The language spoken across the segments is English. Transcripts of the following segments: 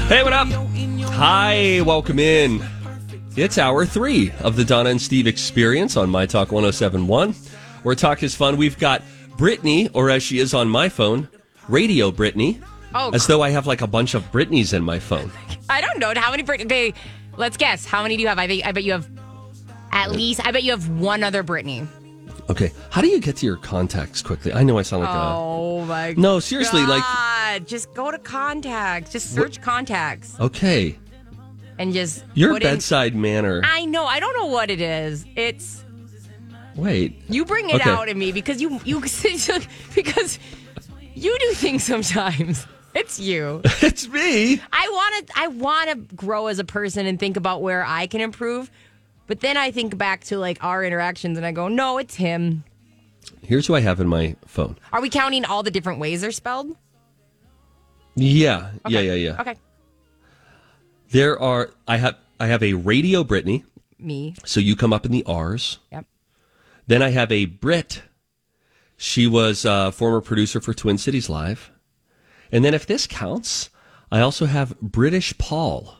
Hey, what up? Hi, welcome in. It's hour 3 of the Donna and Steve Experience on My Talk 107.1, where talk is fun. We've got Brittany, or as she is on my phone, Radio Brittany. Oh, as though I have like a bunch of Britneys in my phone. I don't know how many Brittany. Let's guess. How many do you have? I bet you have at least. I bet you have one other Brittany. Okay, how do you get to your contacts quickly? I know I sound like Oh my! No, seriously, God. Just go to contacts. Just search contacts. Okay. And just Your put bedside manner. I know. I don't know what it is. It's. Wait. You bring it Okay. out in me because you because you do things sometimes. It's you. It's me. I want to grow as a person and think about where I can improve. But then I think back to like our interactions and I go, no, it's him. Here's who I have in my phone. Are we counting all the different ways they're spelled? Yeah. Okay. Yeah. Okay. There are, I have a Radio Brittany. Me. So you come up in the R's. Yep. Then I have a Brit. She was a former producer for Twin Cities Live. And then if this counts, I also have British Paul.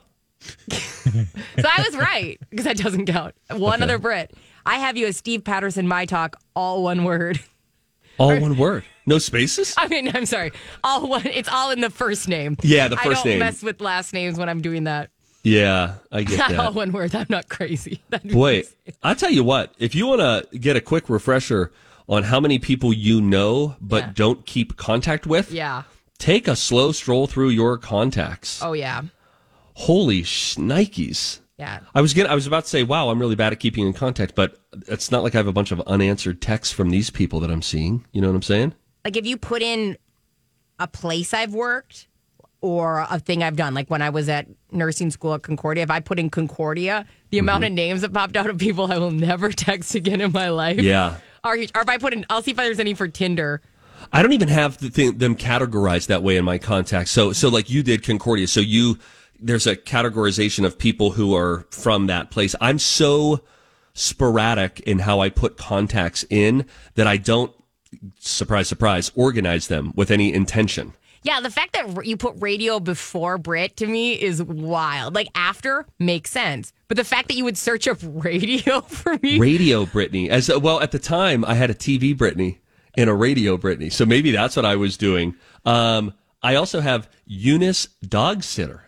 So I was right because that doesn't count. One other Brit. I have you as Steve Patterson, My Talk, all one word. All one word. No spaces? I mean, I'm sorry. All one. It's all in the first name. Yeah, the first I don't name. mess with last names when I'm doing that. Yeah, I get Not that. all one word. I'm not crazy. Boy, I'll tell you what. If you want to get a quick refresher on how many people you know but don't keep contact with, Yeah. take a slow stroll through your contacts. Oh, yeah. Holy shnikes. Yeah. I was about to say, wow, I'm really bad at keeping in contact, but it's not like I have a bunch of unanswered texts from these people that I'm seeing. You know what I'm saying? Like if you put in a place I've worked or a thing I've done, like when I was at nursing school at Concordia, if I put in Concordia, the amount of names that popped out of people I will never text again in my life. Yeah. Or if I put in, I'll see if there's any for Tinder. I don't even have them categorized that way in my contacts. So like you did Concordia. So there's a categorization of people who are from that place. I'm so sporadic in how I put contacts in that I don't, surprise, surprise, organize them with any intention. Yeah, the fact that you put radio before Brit to me is wild. Like after makes sense. But the fact that you would search up radio for me. Radio Brittany. As well, at the time, I had a TV Brittany and a radio Brittany. So maybe that's what I was doing. I also have Eunice Dog Sitter.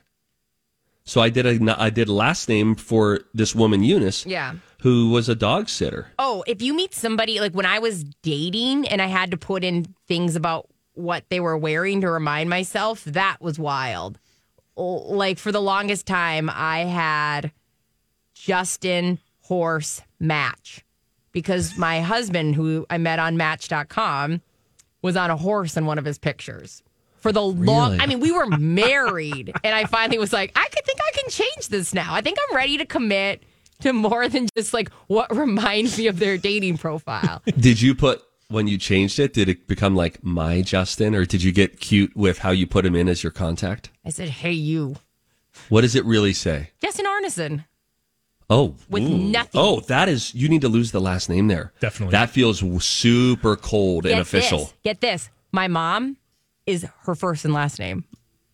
So I did a last name for this woman, Eunice, who was a dog sitter. Oh, if you meet somebody, like when I was dating and I had to put in things about what they were wearing to remind myself, that was wild. Like for the longest time, I had Justin Horse Match because my husband, who I met on Match.com, was on a horse in one of his pictures. For the long, I mean, we were married, and I finally was like, I think I can change this now. I think I'm ready to commit to more than just like what reminds me of their dating profile. Did you when you changed it, did it become like My Justin, or did you get cute with how you put him in as your contact? I said, hey, you. What does it really say? Justin Arneson. Oh. With nothing. Oh, you need to lose the last name there. Definitely. That feels super cold and official. Get this. My mom is her first and last name.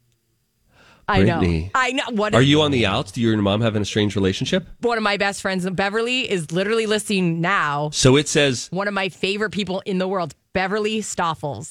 Brittany. I know. Are you on the outs? Do you and your mom have an estranged relationship? One of my best friends, Beverly, is literally listening now. So it says... One of my favorite people in the world, Beverly Stoffels.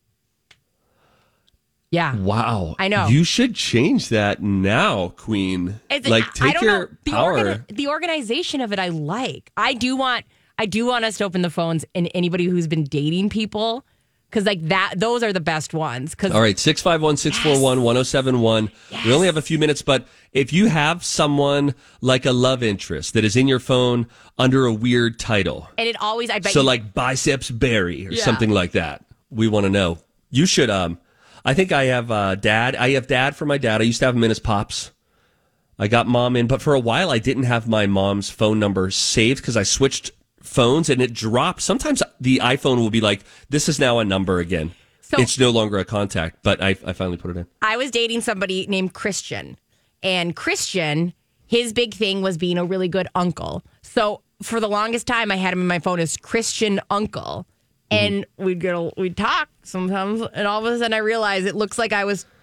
Yeah. Wow. I know. You should change that now, Queen. Take your power. The organization of it I like. I do want us to open the phones and anybody who's been dating people, because like that, those are the best ones. All right, 651-641-1071. Yes. We only have a few minutes, but if you have someone like a love interest that is in your phone under a weird title, and it always, I bet so like Biceps Barry or something like that, we want to know. You should. I think I have dad. I have dad for my dad. I used to have him in as Pops. I got mom in, but for a while I didn't have my mom's phone number saved because I switched phones and it dropped. Sometimes the iPhone will be like, this is now a number again. So it's no longer a contact, but I finally put it in. I was dating somebody named Christian, and Christian, his big thing was being a really good uncle. So for the longest time, I had him in my phone as Christian Uncle, and we'd talk sometimes, and all of a sudden I realized it looks like I was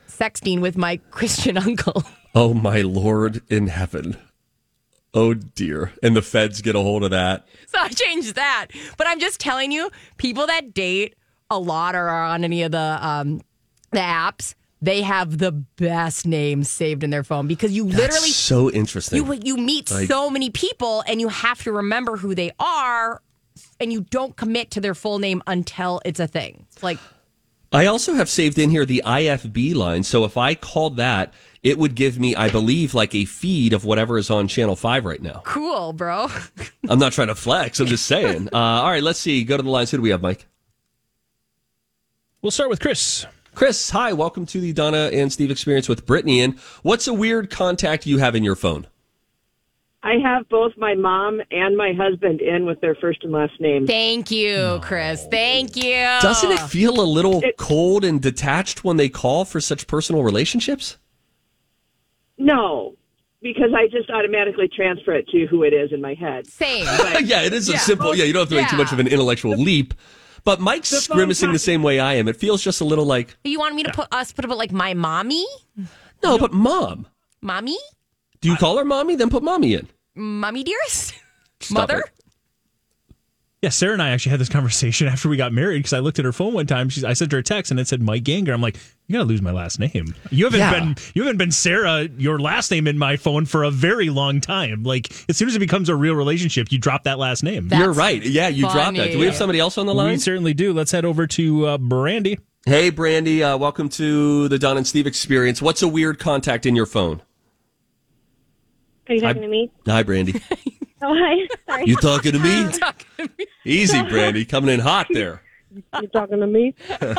sexting with my Christian uncle. Oh, my Lord in heaven. Oh, dear. And the feds get a hold of that. So I changed that. But I'm just telling you, people that date a lot or are on any of the apps, they have the best names saved in their phone because you literally... That's so interesting. You meet so many people and you have to remember who they are and you don't commit to their full name until it's a thing. Like, I also have saved in here the IFB line. So if I called that, it would give me, I believe, like a feed of whatever is on Channel 5 right now. cool, bro. I'm not trying to flex. I'm just saying. All right, let's see. Go to the lines. Who do we have, Mike? We'll start with Chris. Chris, hi. Welcome to the Donna and Steve Experience with Brittany. And what's a weird contact you have in your phone? I have both my mom and my husband in with their first and last name. Thank you, Chris. Thank you. Doesn't it feel a little cold and detached when they call for such personal relationships? No, because I just automatically transfer it to who it is in my head. Same. Yeah, it is a simple, you don't have to make too much of an intellectual leap. But Mike's grimacing the same way I am. It feels just a little like... You want me to put it like my mommy? No, but mom. Mommy? Do you call her mommy? Then put mommy in. Mommy dearest? Stop Mother? it. Yeah, Sarah and I actually had this conversation after we got married because I looked at her phone one time. I sent her a text and it said Mike Ganger. I'm like, you gotta lose my last name. You haven't been Sarah, your last name in my phone for a very long time. Like as soon as it becomes a real relationship, you drop that last name. You're right. Yeah, you dropped that. Do we have somebody else on the line? We certainly do. Let's head over to Brandy. Hey, Brandy. Welcome to the Don and Steve Experience. What's a weird contact in your phone? Are you talking to me? Hi, Brandy. Oh, hi. Sorry. You talking to me? Easy, Brandy. Coming in hot there. You talking to me? So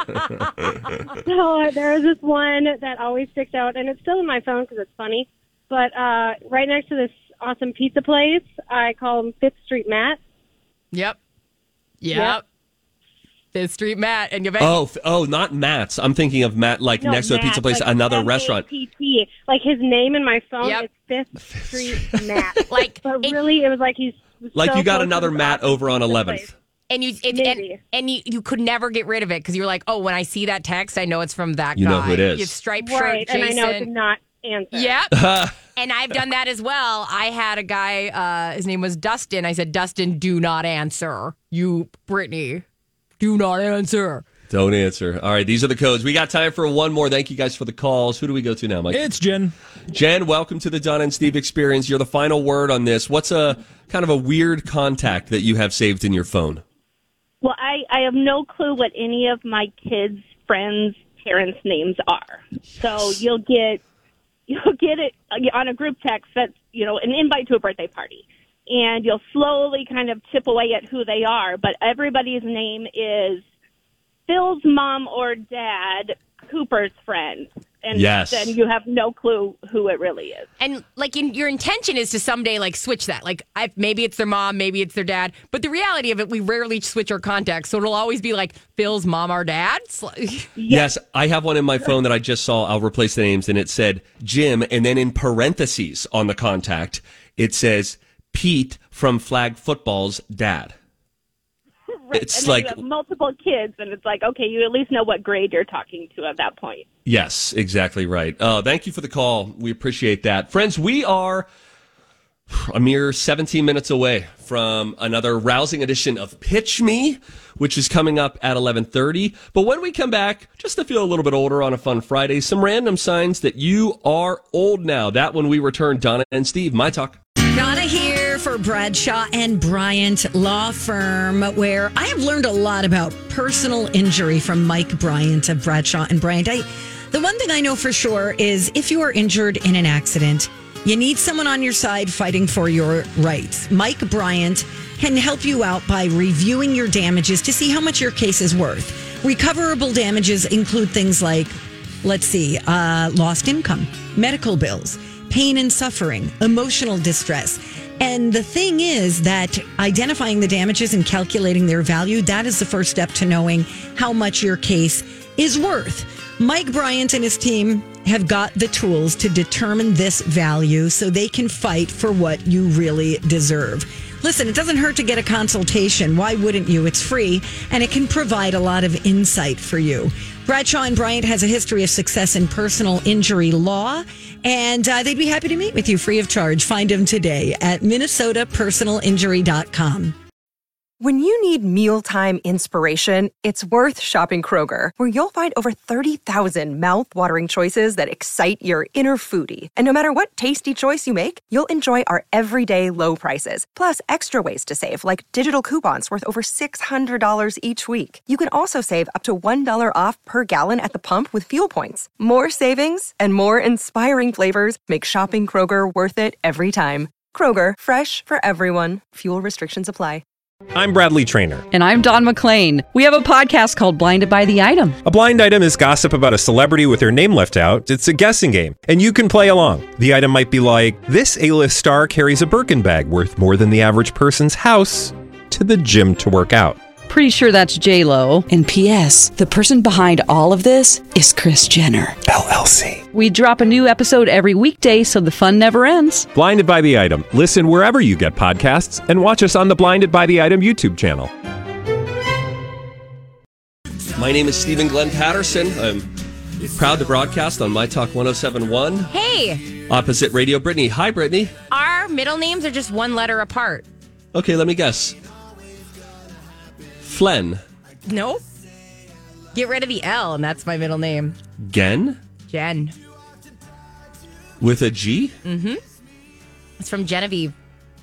there was this one that always sticks out, and it's still in my phone because it's funny. But right next to this awesome pizza place, I call him Fifth Street Matt. Yep. Fifth Street Matt. And you bet. Oh, not Matt's. I'm thinking of Matt, like next to a pizza place, like another restaurant. M-A-T-T. Like his name in my phone Yep. is Fifth Street Matt. But it, really, it was like he's like so you got close another to Matt over on pizza 11th. place. and you could never get rid of it because you were like, oh, when I see that text, I know it's from that guy. You know who it is. You have striped Right, shirt, and Jason. I know to not answer. Yep. And I've done that as well. I had a guy, his name was Dustin. I said, Dustin, do not answer. You, Brittany, do not answer. Don't answer. All right, these are the codes. We got time for one more. Thank you guys for the calls. Who do we go to now, Mike? It's Jen. Jen, welcome to the Don and Steve Experience. You're the final word on this. What's a kind of a weird contact that you have saved in your phone? Well, I have no clue what any of my kids' friends' parents' names are. So you'll get it on a group text that's, an invite to a birthday party. And you'll slowly kind of chip away at who they are. But everybody's name is Phil's mom or dad, Cooper's friend. And then you have no clue who it really is. And your intention is to someday switch that. Maybe it's their mom, maybe it's their dad. But the reality of it, we rarely switch our contacts. So it'll always be like Phil's mom or dad. Yes, I have one in my phone that I just saw. I'll replace the names. And it said Jim. And then in parentheses on the contact, it says Pete from flag football's dad. Right. It's and then you have multiple kids, and it's like, okay, you at least know what grade you're talking to at that point. Yes, exactly right. Thank you for the call. We appreciate that. Friends, we are a mere 17 minutes away from another rousing edition of Pitch Me, which is coming up at 11:30. But when we come back, just to feel a little bit older on a fun Friday, some random signs that you are old now. That when we return, Donna and Steve, My Talk. Donna here for Bradshaw and Bryant Law Firm, where I have learned a lot about personal injury from Mike Bryant of Bradshaw and Bryant. The one thing I know for sure is if you are injured in an accident, you need someone on your side fighting for your rights. Mike Bryant can help you out by reviewing your damages to see how much your case is worth. Recoverable damages include things like, lost income, medical bills, pain and suffering, emotional distress. And the thing is that identifying the damages and calculating their value, that is the first step to knowing how much your case is worth. Mike Bryant and his team have got the tools to determine this value so they can fight for what you really deserve. Listen, it doesn't hurt to get a consultation. Why wouldn't you? It's free, and it can provide a lot of insight for you. Bradshaw and Bryant has a history of success in personal injury law, and they'd be happy to meet with you free of charge. Find them today at minnesotapersonalinjury.com. When you need mealtime inspiration, it's worth shopping Kroger, where you'll find over 30,000 mouth-watering choices that excite your inner foodie. And no matter what tasty choice you make, you'll enjoy our everyday low prices, plus extra ways to save, like digital coupons worth over $600 each week. You can also save up to $1 off per gallon at the pump with fuel points. More savings and more inspiring flavors make shopping Kroger worth it every time. Kroger, fresh for everyone. Fuel restrictions apply. I'm Bradley Trainer. And I'm Don McClain. We have a podcast called Blinded by the Item. A blind item is gossip about a celebrity with their name left out. It's a guessing game, and you can play along. The item might be like, this A-list star carries a Birkin bag worth more than the average person's house to the gym to work out. Pretty sure that's J-Lo. And P.S. the person behind all of this is Kris Jenner, LLC. We drop a new episode every weekday so the fun never ends. Blinded by the Item. Listen wherever you get podcasts and watch us on the Blinded by the Item YouTube channel. My name is Stephen Glenn Patterson. I'm proud to broadcast on My Talk 107.1. Hey! Opposite Radio Brittany. Hi, Brittany. Our middle names are just one letter apart. Okay, let me guess. Flen. Nope. Get rid of the L, and that's my middle name. Gen? Jen. With a G? Mm-hmm. It's from Genevieve.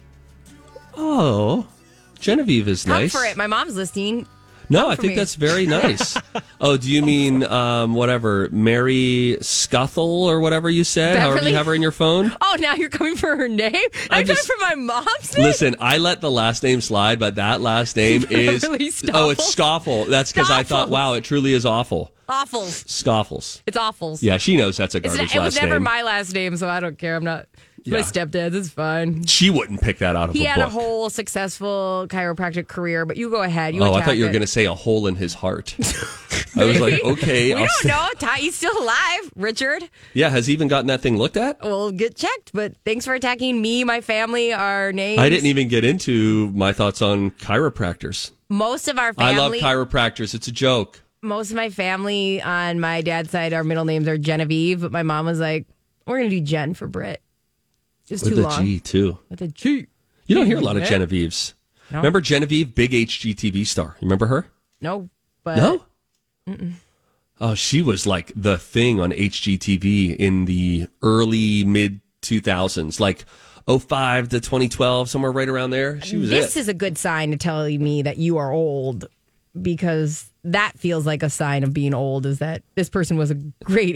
Oh, Genevieve is nice. Come for it. My mom's listening. No, I think that's very nice. Oh, do you mean whatever, Mary Scuthel or whatever you said? Beverly? However you have her in your phone? Oh, now you're coming for her name? I'm coming for my mom's name? Listen, I let the last name slide, but that last name is... Oh, it's Stoffel. That's because I thought, wow, it truly is awful. Awfuls. Scoffles. It's awfuls. Yeah, she knows that's a garbage last name. It was never my last name, so I don't care. I'm not... My stepdad's, it's fine. She wouldn't pick that out of a book. He had a whole successful chiropractic career, but you go ahead. You I thought you were going to say a hole in his heart. I was like, okay. We don't know. He's still alive, Richard. Yeah, has he even gotten that thing looked at? We'll get checked, but thanks for attacking me, my family, our names. I didn't even get into my thoughts on chiropractors. Most of our family... I love chiropractors. It's a joke. Most of my family on my dad's side, our middle names are Genevieve, but my mom was like, we're going to do Jen for Britt. Just too long. With a G, too. With a G. You don't hear a lot of Genevieves. No. Remember Genevieve, big HGTV star? You remember her? No. But No? Mm-mm. Oh, she was like the thing on HGTV in the early, mid-2000s, like 05 to 2012, somewhere right around there. She was This is a good sign to tell me that you are old, because that feels like a sign of being old, is that this person was a great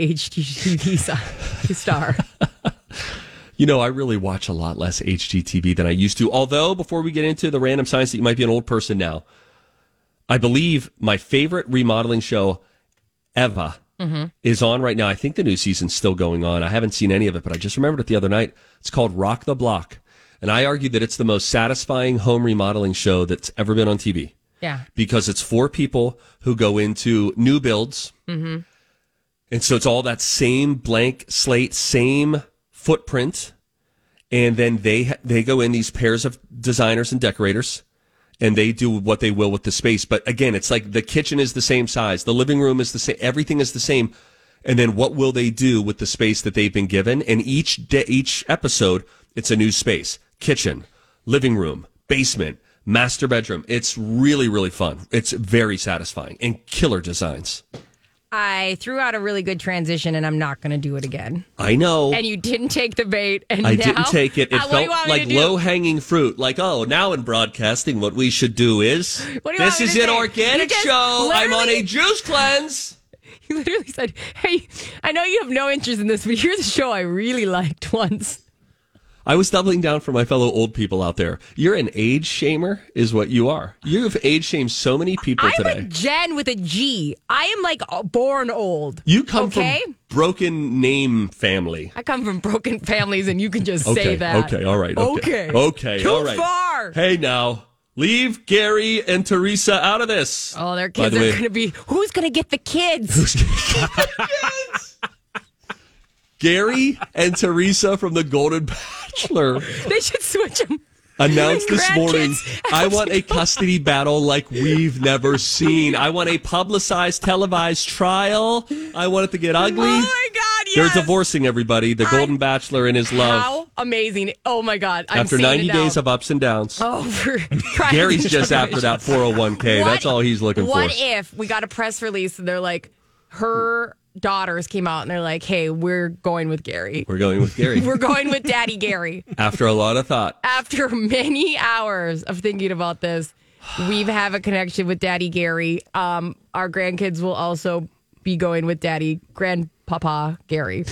HGTV star. You know, I really watch a lot less HGTV than I used to. Although, before we get into the random signs that you might be an old person now, I believe my favorite remodeling show ever is on right now. I think the new season's still going on. I haven't seen any of it, but I just remembered it the other night. It's called Rock the Block. And I argue that it's the most satisfying home remodeling show that's ever been on TV. Yeah. Because it's 4 people who go into new builds. Mm-hmm. And so it's all that same blank slate, same footprint, and then they go in, these pairs of designers and decorators, and they do what they will with the space. But again, it's like the kitchen is the same size, the living room is the same, everything is the same, and then what will they do with the space that they've been given? And each episode, it's a new space: kitchen, living room, basement, master bedroom. It's really, really fun. It's very satisfying and killer designs. I threw out a really good transition, and I'm not going to do it again. I know. And you didn't take the bait. And I now, didn't take it. It felt like low-hanging fruit. Like, oh, now in broadcasting, what we should do is, this is an organic show. I'm on a juice cleanse. You literally said, hey, I know you have no interest in this, but here's a show I really liked once. I was doubling down for my fellow old people out there. You're an age shamer, is what you are. You have age shamed so many people today. I'm a Jen with a G. I am like born old. You come from broken name family. I come from broken families, and you can just say that. Okay, all right. Okay, all right. Too far. Hey, now, leave Gary and Teresa out of this. Oh, their kids are going to be, who's going to get the kids? Who's going to get the kids? Gary and Teresa from The Golden Bachelor. They should switch them. announced this morning, I want a custody battle like we've never seen. I want a publicized, televised trial. I want it to get ugly. Oh, my God, yes. They're divorcing everybody. The Golden Bachelor and his love. How amazing. Oh, my God. After 90 days of ups and downs. Oh, Gary's just after that 401k. That's all he's looking for. What if we got a press release and they're like, her daughters came out and they're like, hey, we're going with Gary. We're going with Gary. We're going with Daddy Gary. After a lot of thought. After many hours of thinking about this, we have a connection with Daddy Gary. Our grandkids will also be going with Grandpapa Gary.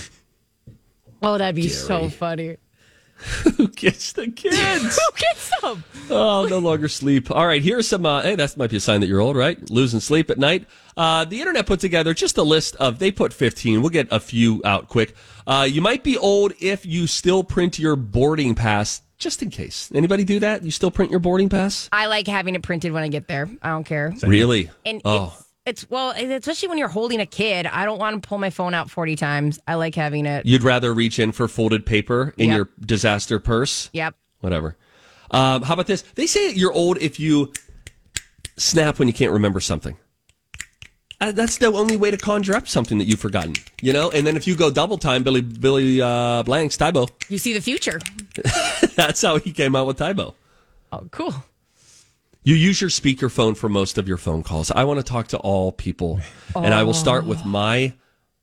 Oh, that'd be so funny. Who gets the kids? Who gets them? Oh, no longer sleep. All right, here's some, hey, that might be a sign that you're old, right? Losing sleep at night. The internet put together just a list of, they put 15. We'll get a few out quick. You might be old if you still print your boarding pass, just in case. Anybody do that? You still print your boarding pass? I like having it printed when I get there. I don't care. Really? And it's especially when you're holding a kid, I don't want to pull my phone out 40 times. I like having it. You'd rather reach in for folded paper in your disaster purse? Yep. Whatever. How about this? They say you're old if you snap when you can't remember something. That's the only way to conjure up something that you've forgotten, you know? And then if you go double time, Billy Blanks, Tybo. You see the future. That's how he came out with Tybo. Oh, cool. You use your speakerphone for most of your phone calls. I want to talk to all people. And I will start with my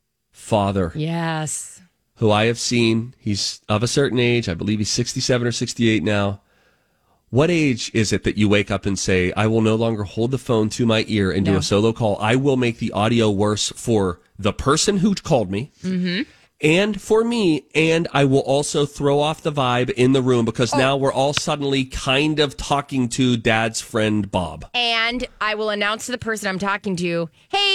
father. Yes. Who I have seen. He's of a certain age. I believe he's 67 or 68 now. What age is it that you wake up and say, I will no longer hold the phone to my ear and do a solo call? I will make the audio worse for the person who called me. Mm-hmm. And for me, and I will also throw off the vibe in the room because now we're all suddenly kind of talking to Dad's friend, Bob. And I will announce to the person I'm talking to,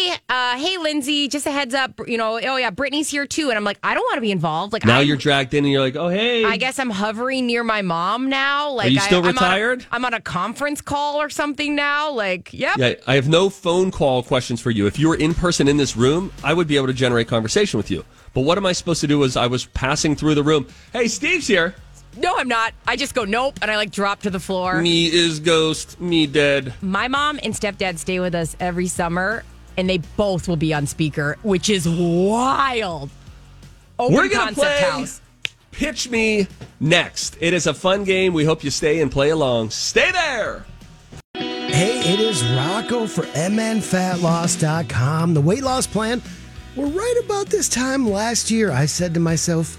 hey, Lindsay, just a heads up, Brittany's here too. And I'm like, I don't want to be involved. Like, now you're dragged in and you're like, oh, hey. I guess I'm hovering near my mom now. Like, are you still retired? I'm on a conference call or something now. Like, yep. Yeah, I have no phone call questions for you. If you were in person in this room, I would be able to generate conversation with you. But what am I supposed to do is I was passing through the room. Hey, Steve's here. No, I'm not. I just go, nope. And I drop to the floor. Me is ghost. Me dead. My mom and stepdad stay with us every summer. And they both will be on speaker, which is wild. We're going to play house. Pitch Me next. It is a fun game. We hope you stay and play along. Stay there. Hey, it is Rocco for mnfatloss.com. The weight loss plan. Well, right about this time last year, I said to myself,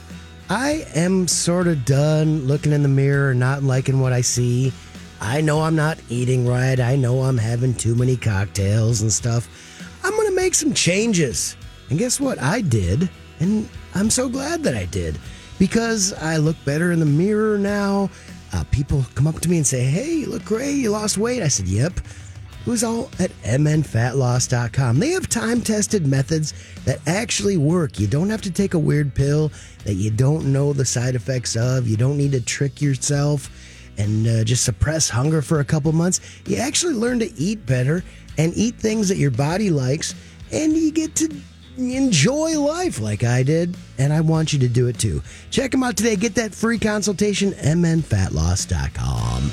I am sort of done looking in the mirror and not liking what I see. I know I'm not eating right. I know I'm having too many cocktails and stuff. I'm going to make some changes. And guess what? I did. And I'm so glad that I did. Because I look better in the mirror now. People come up to me and say, hey, you look great. You lost weight. I said, yep. It was all at mnfatloss.com. They have time-tested methods that actually work. You don't have to take a weird pill that you don't know the side effects of. You don't need to trick yourself and just suppress hunger for a couple months. You actually learn to eat better and eat things that your body likes, and you get to enjoy life like I did, and I want you to do it too. Check them out today. Get that free consultation, mnfatloss.com.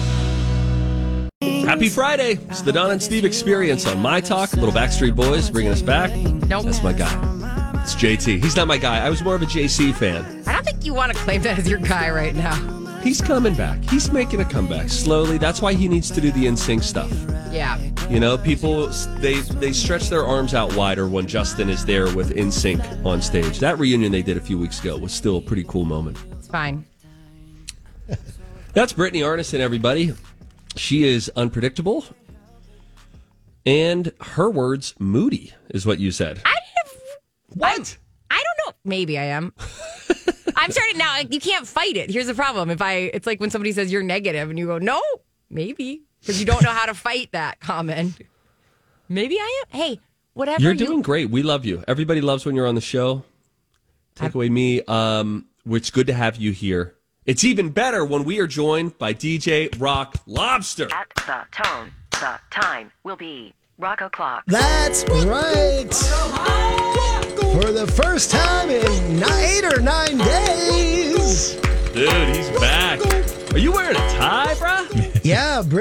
Happy Friday. It's the Don and Steve Experience on My Talk. Little Backstreet Boys bringing us back. Nope. That's my guy. It's JT. He's not my guy. I was more of a JC fan. I don't think you want to claim that as your guy right now. He's coming back. He's making a comeback slowly. That's why he needs to do the NSYNC stuff. Yeah. You know, people, they stretch their arms out wider when Justin is there with NSYNC on stage. That reunion they did a few weeks ago was still a pretty cool moment. It's fine. That's Brittany Arneson, everybody. She is unpredictable. And her words, moody, is what you said. What? I don't know. Maybe I am. I'm starting now. You can't fight it. Here's the problem. It's like when somebody says you're negative and you go, no, maybe. Because you don't know how to fight that comment. Maybe I am. Hey, whatever. You're doing great. We love you. Everybody loves when you're on the show. Take away me. It's good to have you here. It's even better when we are joined by DJ Rock Lobster. At the tone, the time will be Rock O'Clock. That's right. For the first time in 8 or 9 days. Dude, he's back. Are you wearing a tie?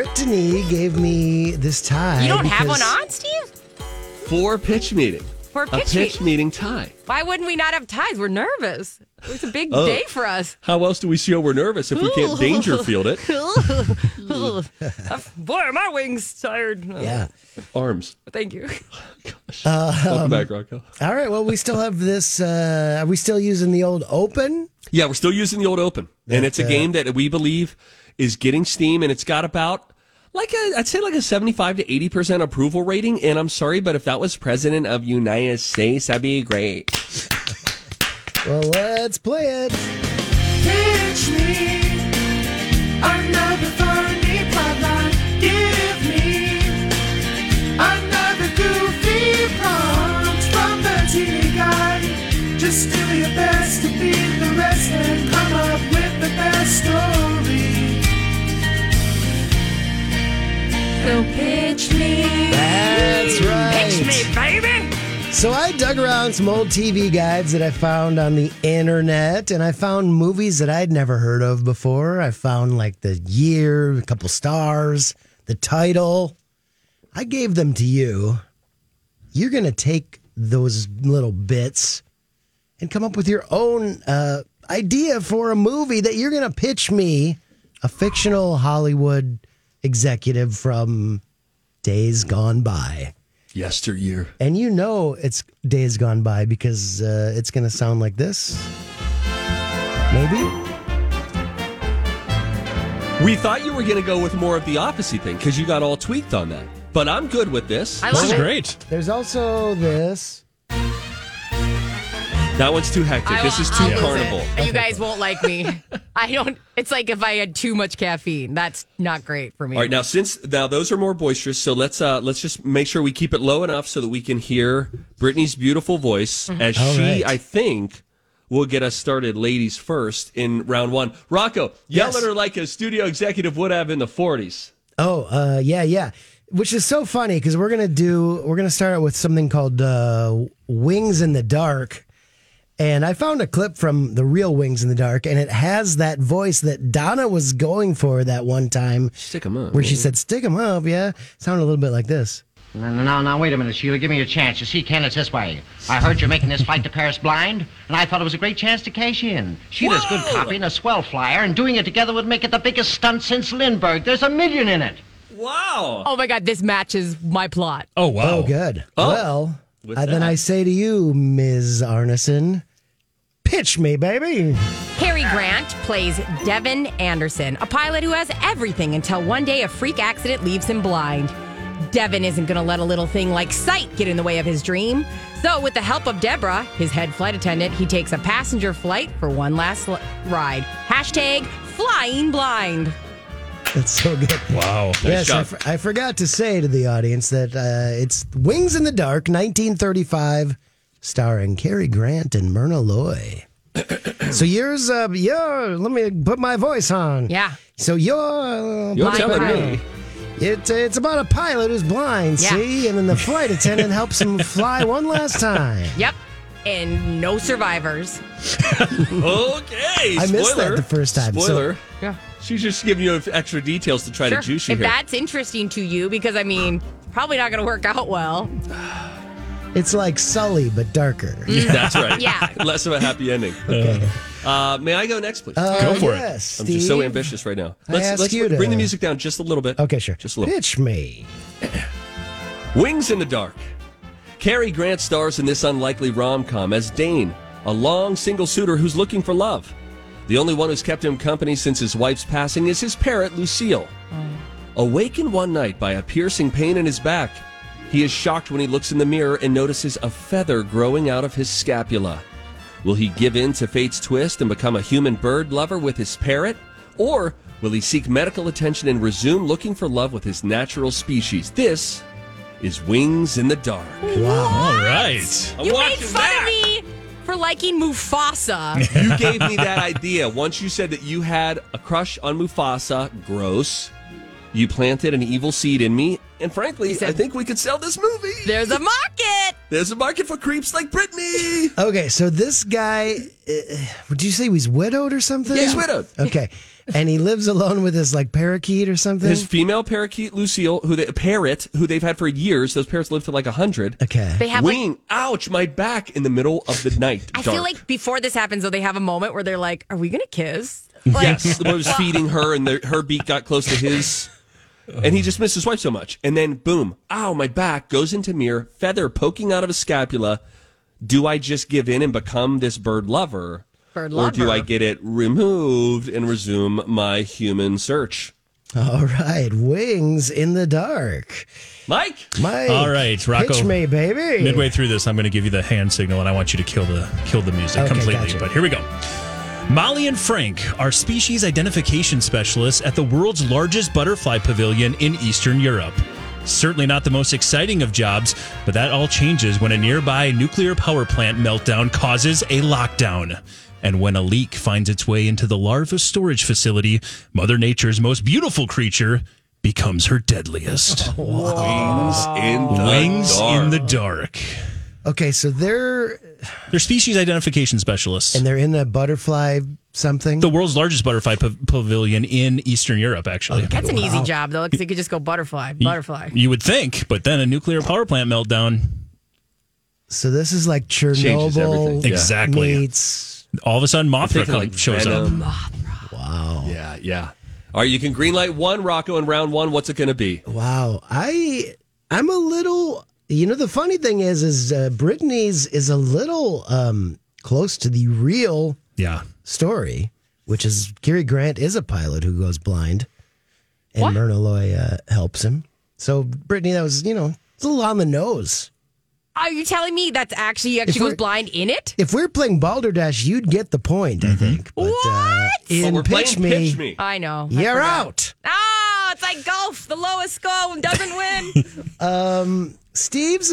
Brittany gave me this tie. You don't have because- one on, Steve? For pitch meeting. For a pitch pitch meeting tie. Why wouldn't we not have ties? We're nervous. It's a big day for us. How else do we show we're nervous if we can't Dangerfield it? Boy, are my wings tired. Yeah. Arms. Thank you. Welcome back, Rocco. All right. Well, we still have this. Are we still using the old open? Yeah, we're still using the old open. And it's a game that we believe is getting steam, and it's got about I'd say like a 75 to 80% approval rating. And I'm sorry, but if that was President of United States, that'd be great. Well, let's play it. Pitch me another funny plotline. Give me another goofy prompt from the TV guide. Just do your best to beat the rest and come up with the best story. So pitch me. That's right. Pitch me, baby. So I dug around some old TV guides that I found on the internet, and I found movies that I'd never heard of before. I found like the year, a couple stars, the title. I gave them to you. You're going to take those little bits and come up with your own idea for a movie that you're going to pitch me, a fictional Hollywood executive from Days Gone By. Yesteryear. And you know it's Days Gone By because it's going to sound like this. Maybe? We thought you were going to go with more of the Office-y thing because you got all tweaked on that. But I'm good with this. I love This is it. great. There's also this. That one's too hectic. This is too I'll lose carnival. it. You guys won't like me. It's like if I had too much caffeine. That's not great for me. All right, now those are more boisterous, so let's just make sure we keep it low enough so that we can hear Brittany's beautiful voice as All she, right. I think, will get us started ladies first in round one. Rocco, yell Yes. at her like a studio executive would have in the 40s. Oh, yeah. Which is so funny because we're gonna start with something called Wings in the Dark. And I found a clip from the real Wings in the Dark, and it has that voice that Donna was going for that one time. Stick 'em up. Where she said, stick 'em up, yeah. Sounded a little bit like this. Now, wait a minute, Sheila. Give me a chance. You see, Ken, it's this way. I heard you're making this flight to Paris blind, and I thought it was a great chance to cash in. Sheila's good copy and a swell flyer, and doing it together would make it the biggest stunt since Lindbergh. There's $1 million in it. Wow. Oh my God, this matches my plot. Oh, wow. Oh, good. Oh. Well, What's then that? I say to you, Ms. Arneson, pitch me, baby. Cary Grant plays Devin Anderson, a pilot who has everything until one day a freak accident leaves him blind. Devin isn't going to let a little thing like sight get in the way of his dream. So with the help of Deborah, his head flight attendant, he takes a passenger flight for one last ride. # flying blind. That's so good. Wow. Yes, job. I forgot to say to the audience that it's Wings in the Dark, 1935, starring Cary Grant and Myrna Loy. So yours, let me put my voice on. Yeah. So you're telling blind. me. It's about a pilot who's blind, Yeah. see? And then the flight attendant helps him fly one last time. Yep. And no survivors. Okay. I missed that spoiler. the first time, so- Spoiler. Yeah. She's just giving you extra details to try to juice you If here. that's interesting to you, because I mean, probably not going to work out well. It's like Sully, but darker. That's right. Yeah. Less of a happy ending. Okay. May I go next, please? Go for it. Yes, I'm just so Steve. ambitious right now. I ask you to- bring the music down just a little bit. Okay, sure. Just a little. Pitch me. Wings in the Dark. Cary Grant stars in this unlikely rom-com as Dane, a long single suitor who's looking for love. The only one who's kept him company since his wife's passing is his parrot, Lucille. Awakened one night by a piercing pain in his back, he is shocked when he looks in the mirror and notices a feather growing out of his scapula. Will he give in to fate's twist and become a human bird lover with his parrot? Or will he seek medical attention and resume looking for love with his natural species? This is Wings in the Dark. Wow. All right. I'm You made watching fun that. of me for liking Mufasa. You gave me that idea. Once you said that you had a crush on Mufasa, gross. You planted an evil seed in me, and frankly, I think we could sell this movie. There's a market. There's a market for creeps like Brittany. Okay, so this guy, would you say he's widowed or something? Yeah, he's widowed. Okay, and he lives alone with his parakeet or something. His female parakeet Lucille, who they've had for years. Those parrots live to like 100. Okay, they have ouch, my back in the middle of the night. I feel like before this happens, though, they have a moment where they're like, "Are we gonna kiss?" Yes, the boy was feeding her, and her beak got close to his. And he just missed his wife so much. And then, boom, ow, my back goes into mirror, feather poking out of his scapula. Do I just give in and become this bird lover? Or do I get it removed and resume my human search? All right, Wings in the Dark. Mike. All right, Rocco. Pitch me, baby. Midway through this, I'm going to give you the hand signal, and I want you to kill the music completely. Gotcha. But here we go. Molly and Frank are species identification specialists at the world's largest butterfly pavilion in Eastern Europe. Certainly not the most exciting of jobs, but that all changes when a nearby nuclear power plant meltdown causes a lockdown. And when a leak finds its way into the larva storage facility, Mother Nature's most beautiful creature becomes her deadliest. Wings in the dark. Okay, so they're species identification specialists. And they're in the butterfly something? The world's largest butterfly pavilion in Eastern Europe, actually. That's an easy job, though, because they could just go butterfly. You would think, but then a nuclear power plant meltdown. So this is like Chernobyl. Exactly. Meets... All of a sudden, Mothra shows up. Mothra. Wow. Yeah. All right, you can greenlight one, Rocco, in round one. What's it going to be? Wow. I'm a little... the funny thing is Brittany's is a little close to the real story, which is Cary Grant is a pilot who goes blind, and Myrna Loy helps him. So Brittany, that was it's a little on the nose. Are you telling me that's actually goes blind in it? If we're playing Balderdash, you'd get the point, I think. But, what? In Pitch Me, I know. You're out. Oh, it's like golf. The lowest score doesn't win. Steve's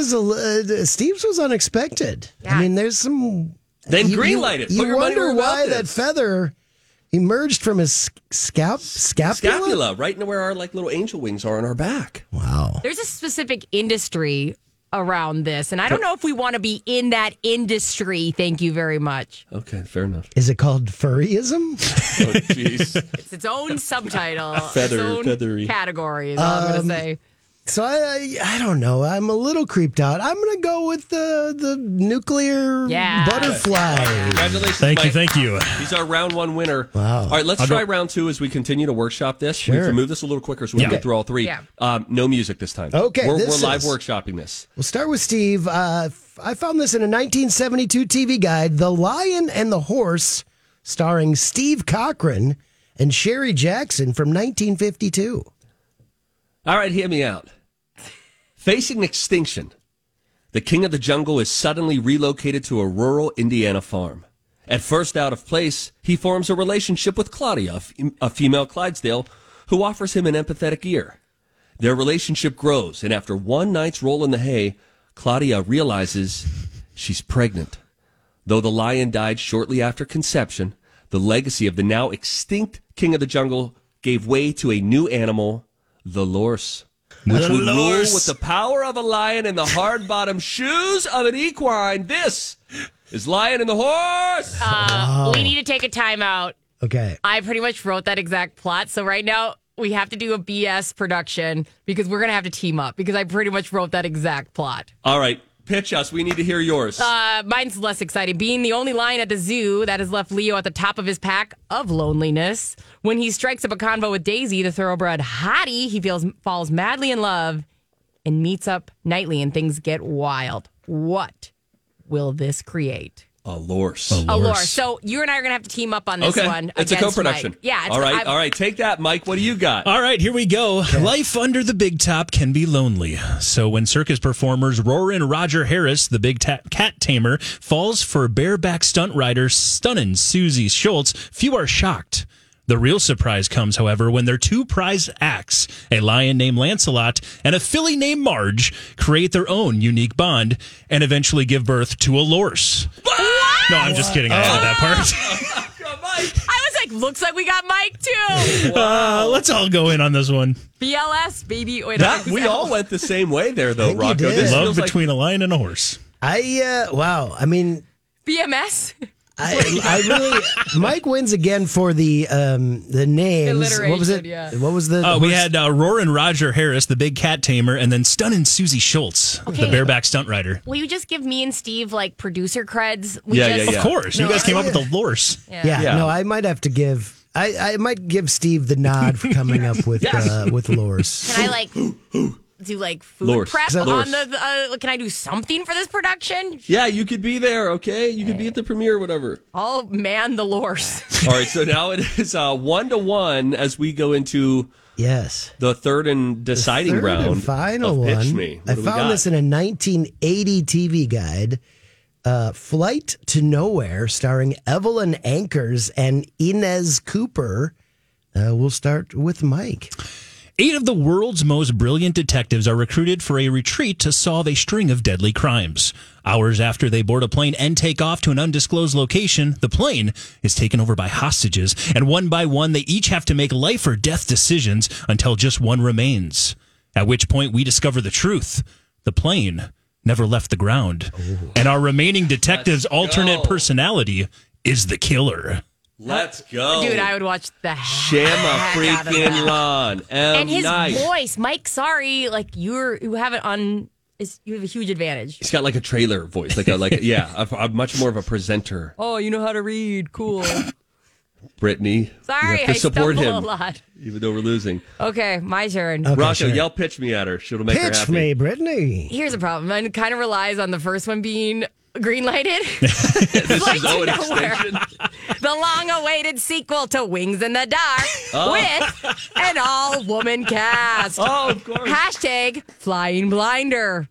was unexpected. Yeah. I mean, there's some. Then greenlight it. You wonder why that feather emerged from his scapula. Scapula, right into where our little angel wings are on our back. Wow. There's a specific industry around this, and I don't know if we want to be in that industry. Thank you very much. Okay, fair enough. Is it called furryism? Oh, jeez. It's its own subtitle, feathery category. Is all I'm going to say. So I don't know. I'm a little creeped out. I'm going to go with the nuclear butterfly. Congratulations, Thank you. He's our round one winner. Wow. All right, let's try round two as we continue to workshop this. Sure. We can move this a little quicker so we can get through all three. Yeah. No music this time. Okay, We're live workshopping this. We'll start with Steve. I found this in a 1972 TV guide, The Lion and the Horse, starring Steve Cochran and Sherry Jackson from 1952. All right, hear me out. Facing extinction, the king of the jungle is suddenly relocated to a rural Indiana farm. At first out of place, he forms a relationship with Claudia, a female Clydesdale, who offers him an empathetic ear. Their relationship grows, and after one night's roll in the hay, Claudia realizes she's pregnant. Though the lion died shortly after conception, the legacy of the now extinct king of the jungle gave way to a new animal, the lorse, which would rule with the power of a lion and the hard-bottomed shoes of an equine. This is Lion and the Horse. We need to take a timeout. Okay. I pretty much wrote that exact plot. So right now we have to do a BS production because we're going to have to team up because I pretty much wrote that exact plot. All right. Pitch us. We need to hear yours. Mine's less exciting. Being the only lion at the zoo, that has left Leo at the top of his pack of loneliness. When he strikes up a convo with Daisy, the thoroughbred hottie, he falls madly in love and meets up nightly, and things get wild. What will this create? A lorse. A lorse. So you and I are going to have to team up on this one. It's a co-production. Mike. Yeah. All right. Take that, Mike. What do you got? All right, here we go. Okay. Life under the big top can be lonely. So when circus performers Roarin' Roger Harris, the big cat tamer, falls for bareback stunt rider stunning Susie Schultz, few are shocked. The real surprise comes, however, when their two prize acts, a lion named Lancelot and a filly named Marge, create their own unique bond and eventually give birth to a lorse. No, I'm just kidding. I added that part. I was like, looks like we got Mike too. Let's all go in on this one. BLS, baby. Wait, We all went the same way there, though, think you Rocco. did. This Love feels like- between a lion and a horse. Wow. I mean, BMS. I really. Mike wins again for the names. What was it? Alliteration, yeah. What was the? We had Roarin' Roger Harris, the big cat tamer, and then Stunnin' Susie Schultz, Okay. the bareback stunt rider. Will you just give me and Steve like producer creds? Of course. You guys came up with the lorse. Yeah. No, I might have to give. I might give Steve the nod for coming up with lores. Can I like do like food Lorse. prep Is that on Lorse? the? Can I do something for this production? Yeah, you could be there, okay? You could be at the premiere, whatever. I'll man the lorse. All right, so now it is 1-1 as we go into the third and deciding Third round. and final of Pitch one. Me. What I do we got? found this in a 1980 TV guide. Flight to Nowhere, starring Evelyn Ankers and Inez Cooper. We'll start with Mike. 8 of the world's most brilliant detectives are recruited for a retreat to solve a string of deadly crimes. Hours after they board a plane and take off to an undisclosed location, the plane is taken over by hostages, and one by one, they each have to make life or death decisions until just one remains. At which point, we discover the truth. The plane never left the ground. And our remaining detective's alternate personality is the killer. Let's go. Dude, I would watch the Shama heck out of freaking that. Ron. And his Night. voice, Mike. Sorry, like you have it on. You have a huge advantage. He's got like a trailer voice, a much more of a presenter. Oh, you know how to read. Cool. Brittany, Sorry, you have to support I stumble him, a lot. even though we're losing. Okay, my turn. Rocco, yell pitch me at her. She'll make her Pitch happy. me, Brittany. Here's the problem. Mine kind of relies on the first one being green lighted. This is Flight Owen to Nowhere. extension. The long-awaited sequel to Wings in the Dark with an all-woman cast. Oh, of course. Hashtag Flying Blinder.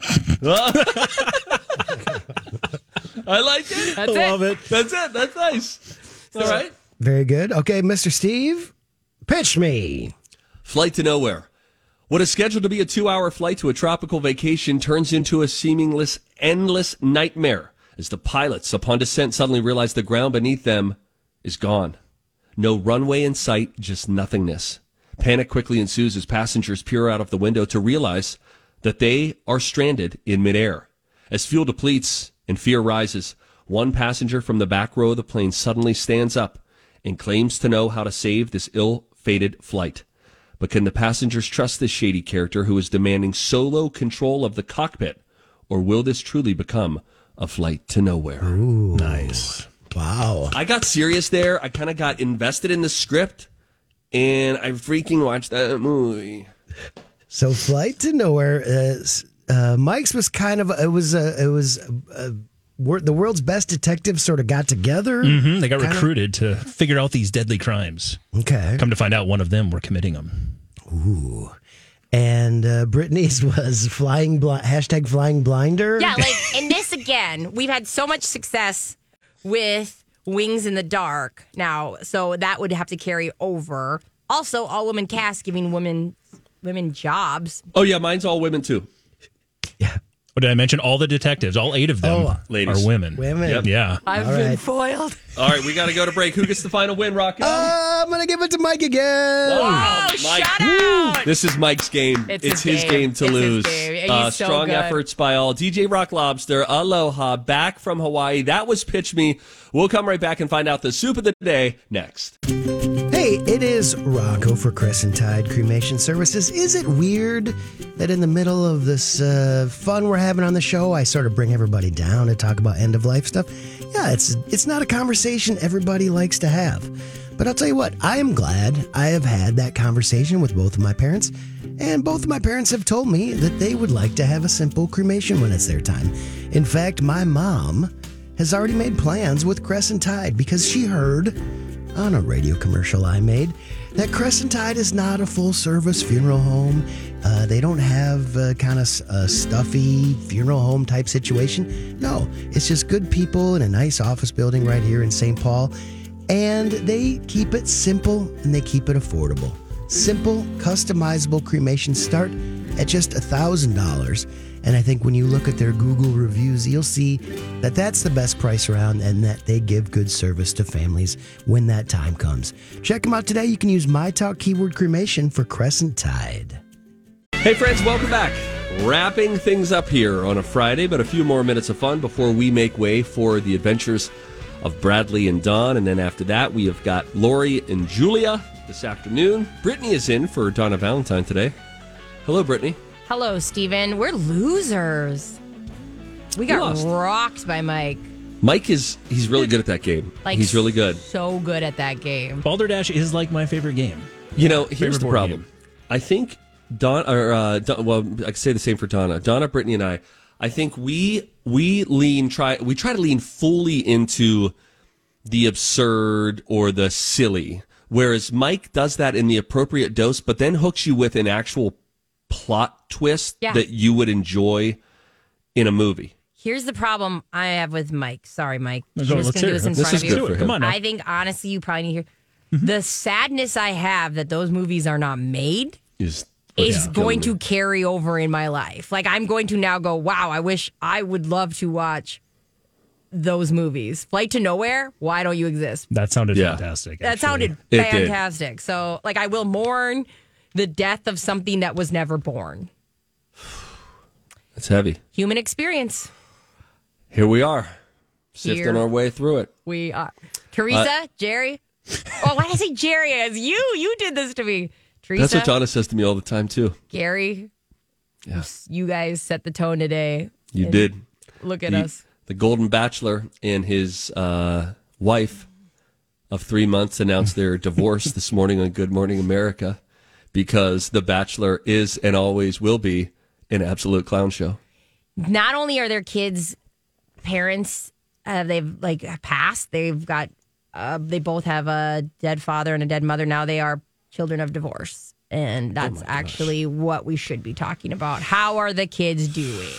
I like it. That's Love it. That's it. That's nice. All right. Very good. Okay, Mr. Steve, pitch me. Flight to Nowhere. What is scheduled to be a 2-hour flight to a tropical vacation turns into a seemingly endless nightmare as the pilots, upon descent, suddenly realize the ground beneath them is gone. No runway in sight, just nothingness. Panic quickly ensues as passengers peer out of the window to realize that they are stranded in midair. As fuel depletes and fear rises, one passenger from the back row of the plane suddenly stands up and claims to know how to save this ill-fated flight. But can the passengers trust this shady character who is demanding solo control of the cockpit? Or will this truly become a flight to nowhere? Ooh, nice. Wow. I got serious there. I kind of got invested in the script, and I freaking watched that movie. So, Flight to Nowhere. Mike's was kind of the world's best detectives sort of got together. Mm-hmm. They got recruited to figure out these deadly crimes. Okay. Come to find out, one of them were committing them. Ooh. And Brittany's was Flying Blinder. Yeah, like in this again, we've had so much success with Wings in the Dark now, so that would have to carry over. Also, all women cast giving women jobs. Oh, yeah, mine's all women, too. What did I mention? All the detectives, all 8 of them ladies. are women. Women. Yep. Yeah. I've been foiled. All right, we got to go to break. Who gets the final win, Rocco? I'm going to give it to Mike again. Wow, Mike. Shout out. This is Mike's game. It's his game to It's his lose. game. He's so Strong good. efforts by all. DJ Rock Lobster, aloha, back from Hawaii. That was Pitch Me. We'll come right back and find out the soup of the day next. Hey, it is Rocco for Crescent Tide Cremation Services. Is it weird that in the middle of this fun we're having on the show, I sort of bring everybody down to talk about end-of-life stuff? Yeah, it's not a conversation everybody likes to have. But I'll tell you what, I am glad I have had that conversation with both of my parents, and both of my parents have told me that they would like to have a simple cremation when it's their time. In fact, my mom has already made plans with Crescent Tide because she heard on a radio commercial I made that Crescent Tide is not a full-service funeral home. They don't have kind of a stuffy funeral home type situation. No, it's just good people in a nice office building right here in St. Paul. And they keep it simple and they keep it affordable. Simple, customizable cremations start at just $1,000. And I think when you look at their Google reviews, you'll see that that's the best price around and that they give good service to families when that time comes. Check them out today. You can use My Talk keyword cremation for Crescent Tide. Hey friends, welcome back. Wrapping things up here on a Friday, but a few more minutes of fun before we make way for the adventures of Bradley and Dawn. And then after that, we have got Lori and Julia this afternoon. Brittany is in for Donna Valentine today. Hello, Brittany. Hello, Steven. We're losers. We got rocked by Mike. Mike he's really good at that game. He's really good. So good at that game. Balderdash is like my favorite game. You know, here's the problem. Game. I think I can say the same for Donna. Donna, Brittany, and I think we try to lean fully into the absurd or the silly, whereas Mike does that in the appropriate dose, but then hooks you with an actual plot twist that you would enjoy in a movie. Here's the problem I have with Mike. Sorry, Mike. Let's hear it. This is good for him. Come on now. I think, honestly, you probably need to hear. The sadness I have that those movies are not made is going to carry over in my life. Like, I'm going to now go, wow, I would love to watch those movies. Flight to Nowhere, why don't you exist? That sounded fantastic. That sounded fantastic. So, like, I will mourn the death of something that was never born. That's heavy. Human experience. Here we are, sifting our way through it. We are. Teresa, Jerry. Oh, why did I say Jerry? As you did this to me. Teresa. That's what Donna says to me all the time, too. Gary. Yeah. You guys set the tone today. You did. Look at us. The Golden Bachelor and his wife of 3 months announced their divorce this morning on Good Morning America because The Bachelor is and always will be an absolute clown show. Not only are their kids' parents, they've passed. They've got, they both have a dead father and a dead mother. Now they are children of divorce, and that's actually what we should be talking about. How are the kids doing?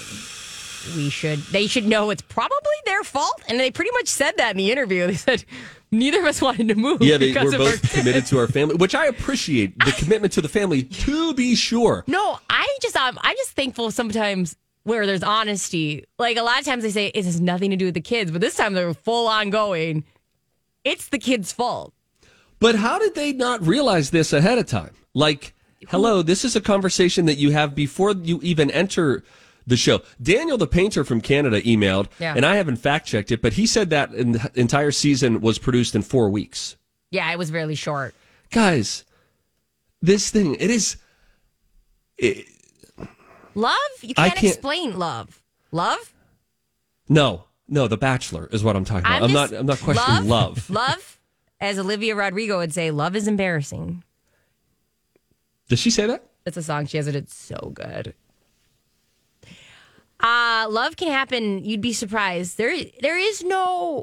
They should know it's probably their fault, and they pretty much said that in the interview. They said neither of us wanted to move. Yeah, we're both committed to our family, which I appreciate the commitment to the family, to be sure. No, I'm just thankful sometimes where there's honesty. Like, a lot of times they say it has nothing to do with the kids, but this time they're full on going, it's the kids' fault. But how did they not realize this ahead of time? Like, hello, this is a conversation that you have before you even enter the show. Daniel, the painter from Canada, emailed, and I haven't fact-checked it, but he said that the entire season was produced in 4 weeks. Yeah, it was really short. Guys, this thing, Love? You can't explain love. Love? No, The Bachelor is what I'm talking about. I'm not questioning love. Love, as Olivia Rodrigo would say, love is embarrassing. Does she say that? That's a song she has, and it's so good. Love can happen. You'd be surprised. There is no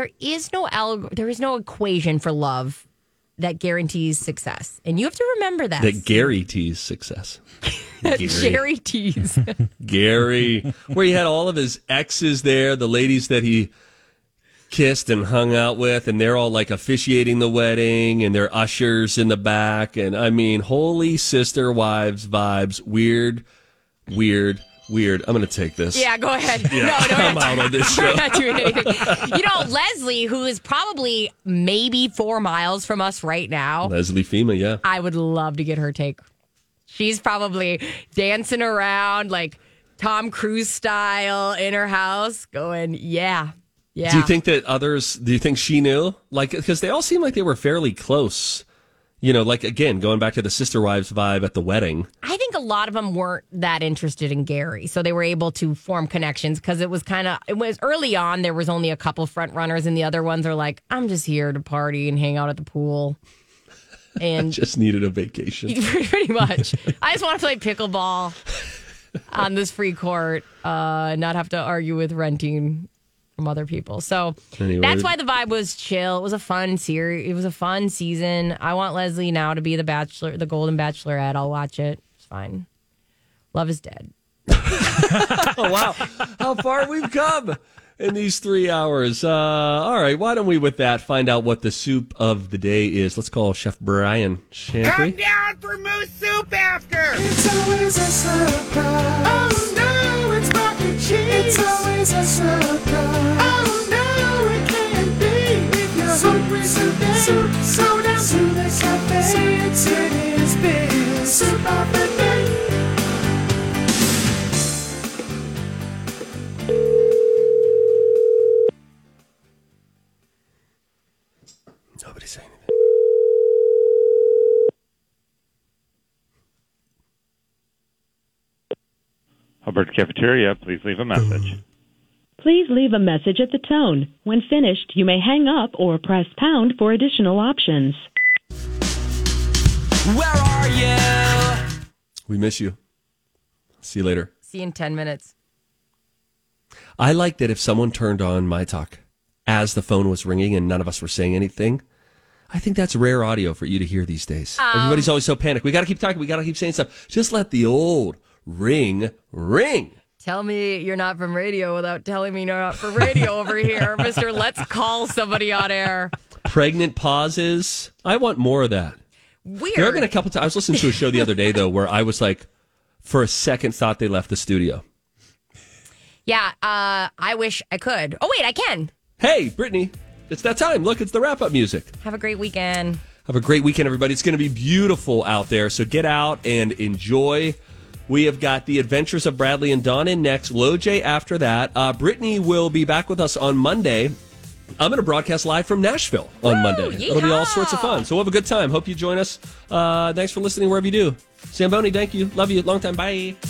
equation for love that guarantees success, and you have to remember that. That guarantees success. Jerry tease. Gary, where he had all of his exes there, the ladies that he kissed and hung out with, and they're all like officiating the wedding, and they're ushers in the back, and I mean, holy sister wives vibes. Weird. I'm going to take this. Yeah, go ahead. Yeah, no, I'm out on this show. We're not doing anything. You know, Leslie, who is probably maybe 4 miles from us right now. Leslie Fema, yeah. I would love to get her take. She's probably dancing around like Tom Cruise style in her house going, yeah. Do you think she knew? Like, because they all seem like they were fairly close. You know, like, again, going back to the sister wives vibe at the wedding. I think a lot of them weren't that interested in Gary, so they were able to form connections because it was early on, there was only a couple front runners, and the other ones are like, I'm just here to party and hang out at the pool. And just needed a vacation. Pretty much. I just want to play pickleball on this free court, not have to argue with renting from other people. So anyway, that's why the vibe was chill. It was a fun series. It was a fun season. I want Leslie now to be the Bachelor, the Golden Bachelorette. I'll watch it. It's fine. Love is dead. Oh, wow. How far we've come. in these 3 hours. All right, why don't we, with that, find out what the soup of the day is. Let's call Chef Brian, shan't we? Come down for moose soup after. It's always a surprise. Oh no, it's mac and cheese. It's always a surprise. Oh no, it can't be. If you're hungry today, so down to the cafe. It is big soup of the day. Nobody say anything. Hubbard Cafeteria, please leave a message. Please leave a message at the tone. When finished, you may hang up or press pound for additional options. Where are you? We miss you. See you later. See you in 10 minutes. I like that if someone turned on My Talk as the phone was ringing and none of us were saying anything. I think that's rare audio for you to hear these days. Everybody's always so panicked. We got to keep talking. We got to keep saying stuff. Just let the old ring ring. Tell me you're not from radio without telling me you're not from radio over here, Mr. Let's call somebody on air. Pregnant pauses. I want more of that. Weird. There have been a couple times. I was listening to a show the other day, though, where I was like, for a second, thought they left the studio. Yeah, I wish I could. Oh, wait, I can. Hey, Brittany, it's that time. Look, it's the wrap-up music. Have a great weekend. Have a great weekend, everybody. It's going to be beautiful out there, so get out and enjoy. We have got The Adventures of Bradley and Dawn in next. Loj after that. Brittany will be back with us on Monday. I'm going to broadcast live from Nashville on Monday. Yeehaw. It'll be all sorts of fun. So we'll have a good time. Hope you join us. Thanks for listening wherever you do. Zamboni, thank you. Love you. Long time. Bye.